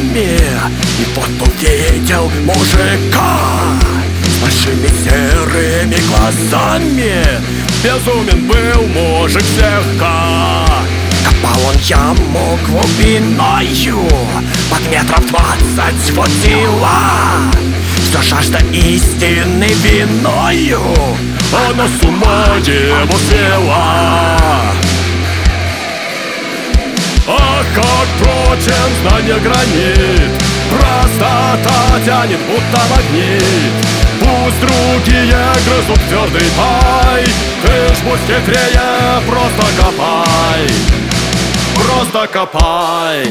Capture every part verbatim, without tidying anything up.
глазами. И вот увидел мужика с большими серыми глазами. Безумен был мужик слегка. Копал он яму глубиною под метров двадцать хватило. Все жажда истины виною, она с ума его свела. Ах, как прочен знание гранит, простота тянет, будто магнит. Пусть другие грызут твердый пай, ты ж будь хитрее, просто копай, просто копай.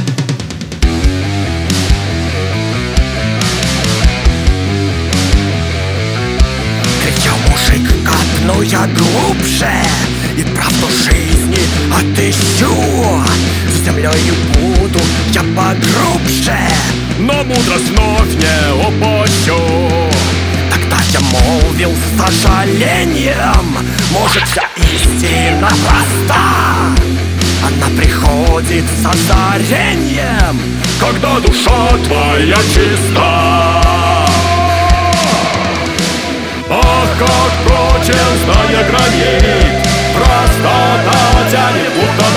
Кричал мужик, копну я глубже и правду жизни отыщу. С землею буду я погрубже, но мудрость вновь не упущу. Тогда я молвил с сожалением: может, вся истина проста, она приходит с озарением, когда душа твоя чиста. Ах, как прочен знание гранит, простота тянет, будто